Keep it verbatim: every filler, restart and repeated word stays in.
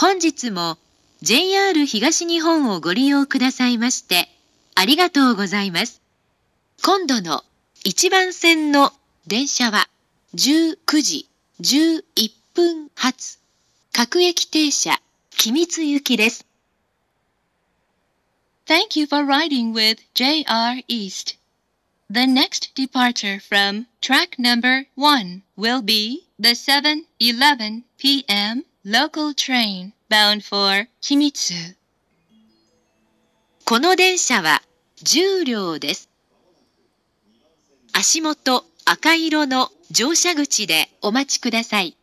本日も ジェイアール 東日本をご利用くださいましてありがとうございます。今度のいちばん線の電車はじゅうくじじゅういっぷん発各駅停車君津行きです。 Thank you for riding with ジェイアール East. The next departure from track number one will be the seven eleven p m local train bound for Kimitsu. この電車はじゅう両です。足元赤色の乗車口でお待ちください。